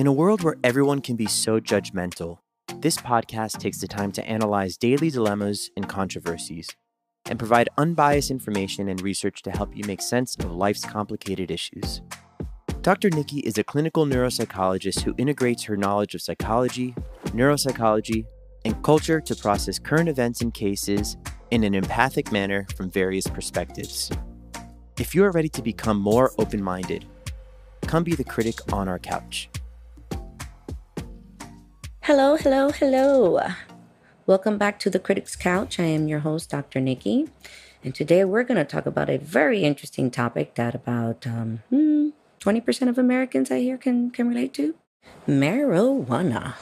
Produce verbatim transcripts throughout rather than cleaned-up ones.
In a world where everyone can be so judgmental, this podcast takes the time to analyze daily dilemmas and controversies and provide unbiased information and research to help you make sense of life's complicated issues. Doctor Nikki is a clinical neuropsychologist who integrates her knowledge of psychology, neuropsychology, and culture to process current events and cases in an empathic manner from various perspectives. If you are ready to become more open-minded, come be the critic on our couch. Hello, hello, hello. Welcome back to the Critic's Couch. I am your host, Doctor Nikki. And today we're going to talk about a very interesting topic that about um, hmm, twenty percent of Americans I hear can, can relate to. Marijuana.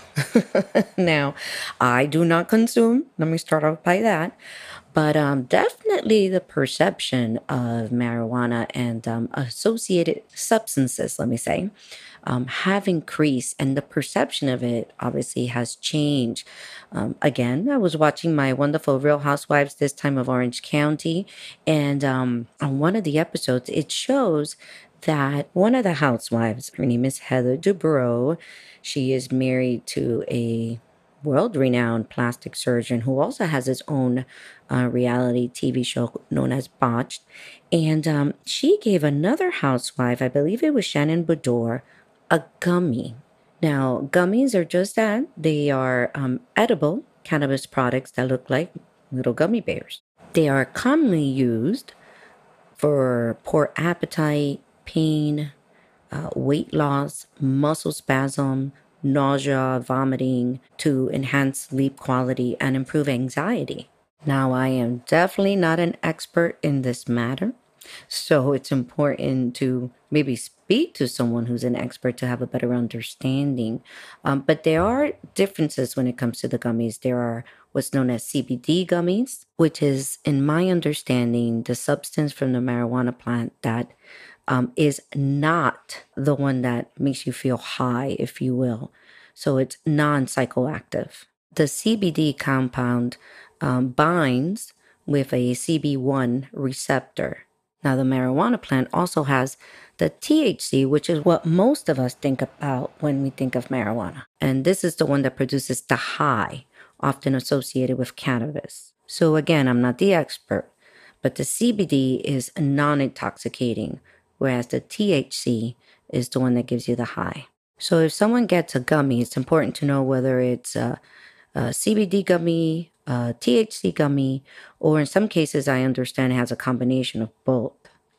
Now, I do not consume. Let me start off by that. But um, definitely the perception of marijuana and um, associated substances, let me say, um, have increased. And the perception of it obviously has changed. Um, again, I was watching my wonderful Real Housewives, this time of Orange County. And um, on one of the episodes, it shows that one of the housewives, her name is Heather Dubrow. She is married to a world-renowned plastic surgeon who also has his own uh, reality T V show known as Botched. And um, she gave another housewife, I believe it was Shannon Beador, a gummy. Now, gummies are just that. They are um, edible cannabis products that look like little gummy bears. They are commonly used for poor appetite, pain, uh, weight loss, muscle spasm, nausea, vomiting, to enhance sleep quality and improve anxiety. Now, I am definitely not an expert in this matter, so it's important to maybe speak to someone who's an expert to have a better understanding. Um, but there are differences when it comes to the gummies. There are what's known as C B D gummies, which is, in my understanding, the substance from the marijuana plant that um, is not the one that makes you feel high, if you will. So it's non-psychoactive. The C B D compound um, binds with a C B one receptor. Now, the marijuana plant also has the T H C, which is what most of us think about when we think of marijuana. And this is the one that produces the high, often associated with cannabis. So again, I'm not the expert, but the C B D is non-intoxicating, whereas the T H C is the one that gives you the high. So if someone gets a gummy, it's important to know whether it's a, a C B D gummy, a T H C gummy, or in some cases, I understand it has a combination of both.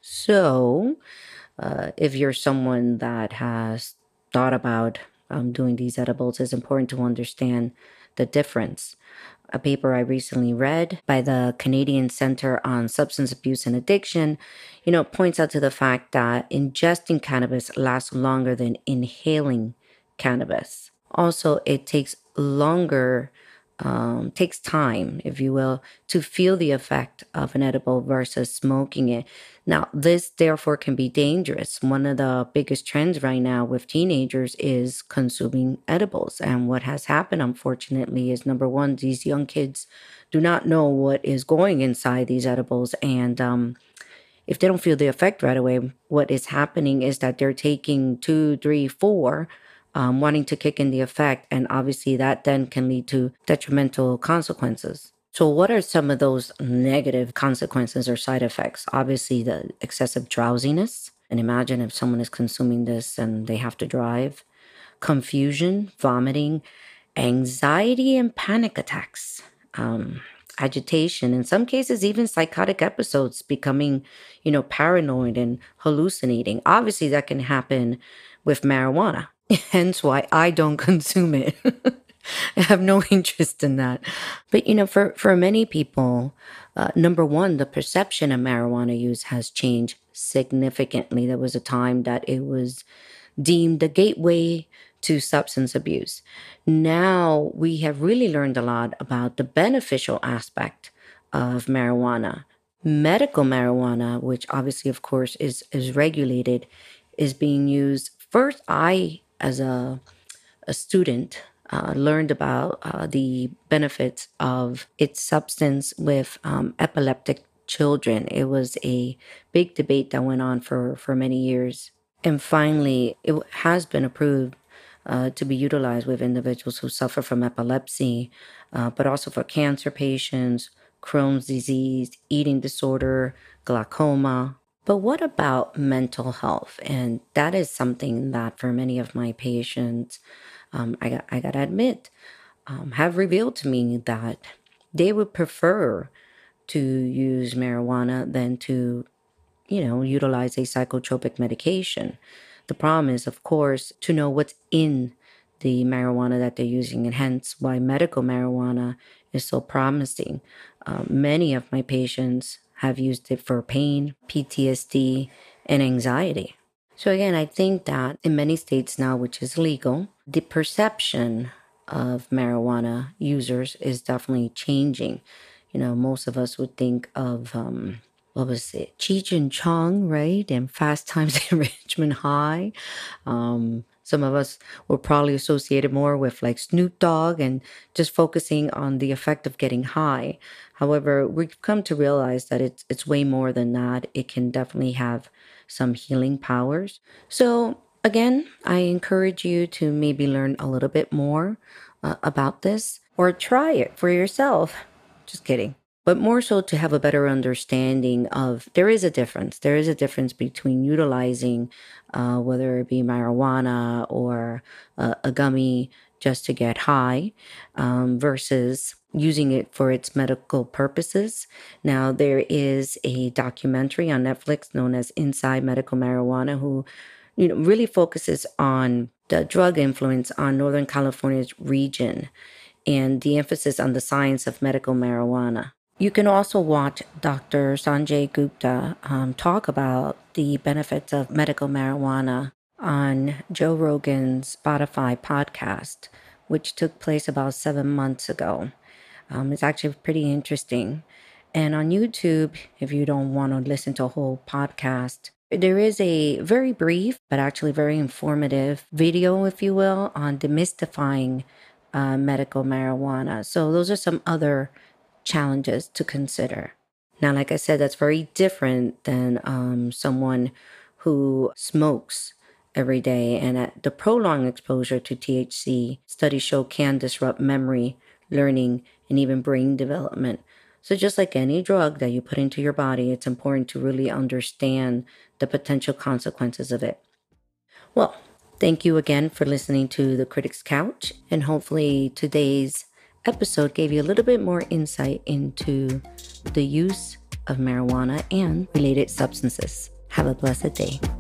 So uh, if you're someone that has thought about um, doing these edibles, it's important to understand the difference. A paper I recently read by the Canadian Center on Substance Abuse and Addiction, you know, points out to the fact that ingesting cannabis lasts longer than inhaling cannabis. Also, it takes longer, um, takes time, if you will, to feel the effect of an edible versus smoking it. Now, this therefore can be dangerous. One of the biggest trends right now with teenagers is consuming edibles. And what has happened, unfortunately, is number one, these young kids do not know what is going inside these edibles. And um, if they don't feel the effect right away, what is happening is that they're taking two, three, four, um, wanting to kick in the effect. And obviously that then can lead to detrimental consequences. So what are some of those negative consequences or side effects? Obviously, the excessive drowsiness. And imagine if someone is consuming this and they have to drive. Confusion, vomiting, anxiety, and panic attacks. Um, agitation, in some cases, even psychotic episodes, becoming, you know, paranoid and hallucinating. Obviously, that can happen with marijuana. Hence why I don't consume it. I have no interest in that. But, you know, for, for many people, uh, number one, the perception of marijuana use has changed significantly. There was a time that it was deemed the gateway to substance abuse. Now we have really learned a lot about the beneficial aspect of marijuana. Medical marijuana, which obviously, of course, is, is regulated, is being used. First, I, as a, a student, uh, learned about uh, the benefits of its substance with um, epileptic children. It was a big debate that went on for, for many years. And finally, it has been approved uh, to be utilized with individuals who suffer from epilepsy, uh, but also for cancer patients, Crohn's disease, eating disorder, glaucoma. But what about mental health? And that is something that for many of my patients, um, I, got, I gotta admit, um, have revealed to me that they would prefer to use marijuana than to, you know, utilize a psychotropic medication. The problem is, of course, to know what's in the marijuana that they're using, and hence why medical marijuana is so promising. Uh, many of my patients have used it for pain, P T S D, and anxiety. So, again, I think that in many states now, which is legal, the perception of marijuana users is definitely changing. You know, most of us would think of, um, what was it, Cheech and Chong, right? And Fast Times at Ridgemont High. Um, some of us were probably associated more with like Snoop Dogg and just focusing on the effect of getting high. However, we've come to realize that it's it's way more than that. It can definitely have some healing powers. So again, I encourage you to maybe learn a little bit more uh, about this or try it for yourself. Just kidding. But more so to have a better understanding of there is a difference. There is a difference between utilizing, uh, whether it be marijuana or uh, a gummy just to get high, um, versus using it for its medical purposes. Now, there is a documentary on Netflix known as Inside Medical Marijuana, who, you know, really focuses on the drug influence on Northern California's region and the emphasis on the science of medical marijuana. You can also watch Doctor Sanjay Gupta um, talk about the benefits of medical marijuana on Joe Rogan's Spotify podcast, which took place about seven months ago. Um, it's actually pretty interesting. And on YouTube, if you don't want to listen to a whole podcast, there is a very brief, but actually very informative video, if you will, on demystifying uh, medical marijuana. So those are some other challenges to consider. Now, like I said, that's very different than um, someone who smokes every day. And at the prolonged exposure to T H C, studies show can disrupt memory, learning, and even brain development. So just like any drug that you put into your body, it's important to really understand the potential consequences of it. Well, thank you again for listening to The Critic's Couch, and hopefully today's episode gave you a little bit more insight into the use of marijuana and related substances. Have a blessed day.